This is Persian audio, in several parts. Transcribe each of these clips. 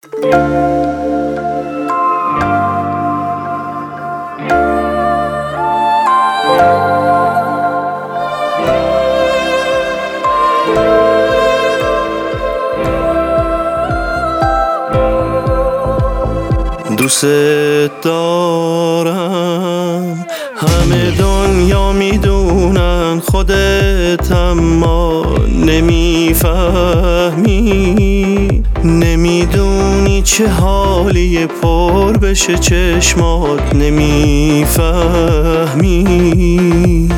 دوست دارم، همه دنیا میدونن، خودت اما نمیفهمی. نمیدونی چه حالی پر بشه چشمات، نمیفهمی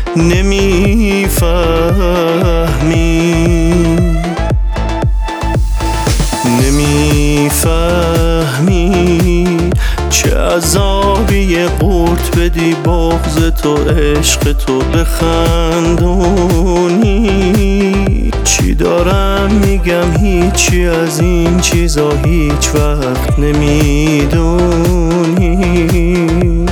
نمیفهمی چه عذابی قورت بدی بغض تو عشق تو بخندونی. چی دارم میگم هیچی از این چیزا هیچ وقت نمیدونی.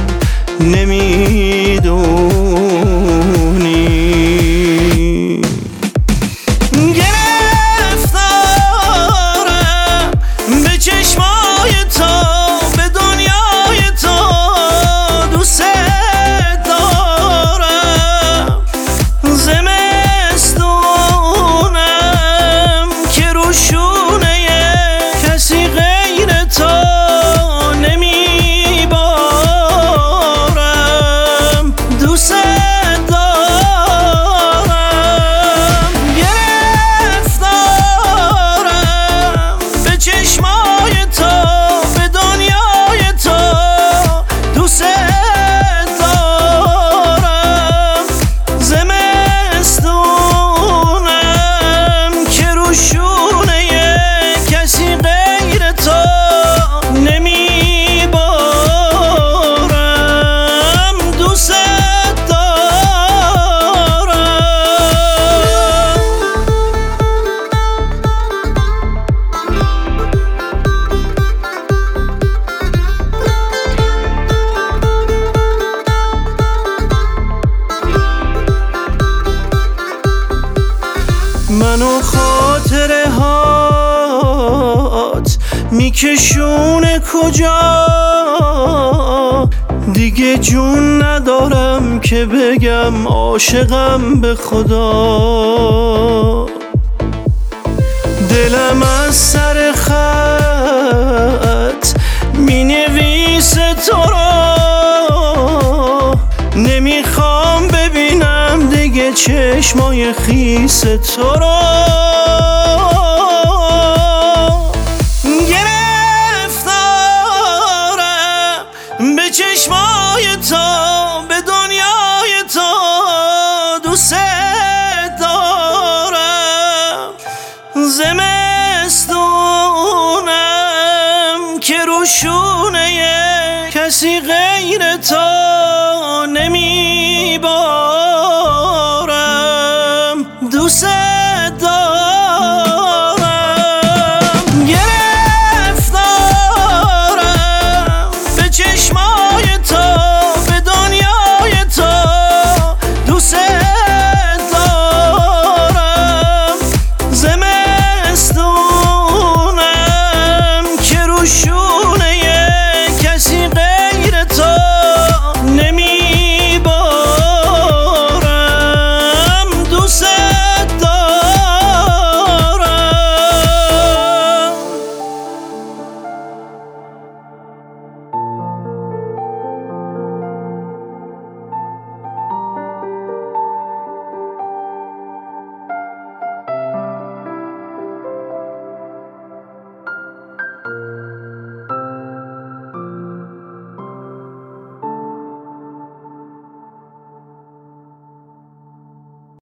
منو خاطره هات میکشونه کجا، دیگه جون ندارم که بگم عاشقم به خدا. دلم از سر خط مینویسه تو را، نمیخوام ببینم دیگه چشمای خیس تو را. گرفتارم به چشمای تو، به دنیای تو، دوست دارم. زمستونم که روشونه کسی غیر تو